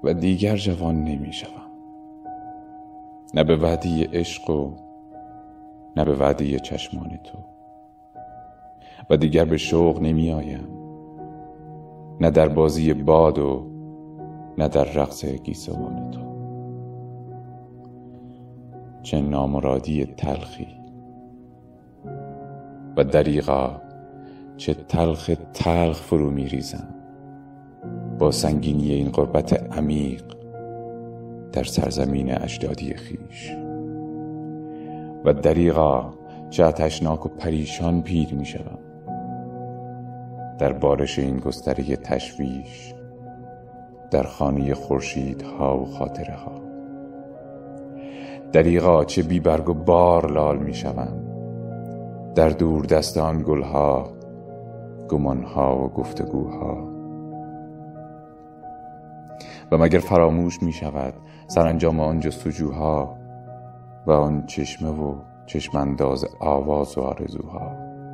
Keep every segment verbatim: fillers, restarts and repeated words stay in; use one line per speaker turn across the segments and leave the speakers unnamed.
و دیگر جوان نمی شوم، نه به وعده عشق و نه به وعده چشمان تو، و دیگر به شوق نمی آیم، نه در بازی باد و نه در رقص گیسوان تو. چه نامرادی تلخی و دریغا چه تلخ تلخ فرو می ریزم با سنگینی این غربت عمیق در سرزمین اجدادی خیش، و دریغا چه آتشناک و پریشان پیر می شدم در بارش این گستره تشویش در خانه خورشیدها و خاطره ها. دریغا چه بی برگ و بار لال می شوم در دور دستان گلها، گمانها و گفتگوها. و مگر فراموش می شود سرانجام آن جستجوها و آن چشمه و چشمانداز آواز و آرزوها؟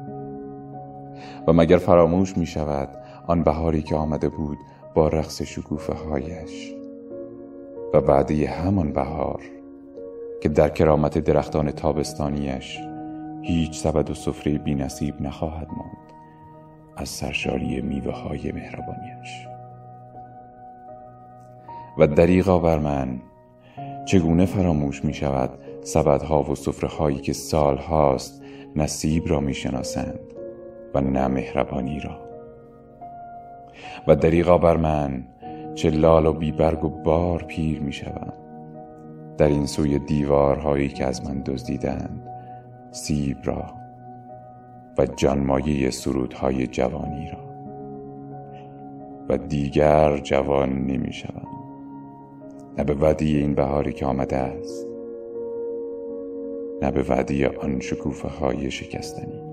و مگر فراموش می شود آن بهاری که آمده بود با رقص شکوفه هایش و وعده همان بهار که در کرامت درختان تابستانیش هیچ سبد و سفره بی نصیب نخواهد ماند از سرشاری میوه های مهربانیش؟ و دریغا بر من چگونه فراموش می شود سبدها و سفره هایی که سال هاست نصیب را می شناسند و نه مهربانی را؟ و دریغا بر من چه لال و بیبرگ و بار پیر می شوم در این سوی دیوارهایی که از من دزدیدند سیب را و جانمایه سرودهای جوانی را، و دیگر جوان نمی شوم، نه به وعده این بهاری که آمده است، نه به وعده آن شکوفه های شکستنی.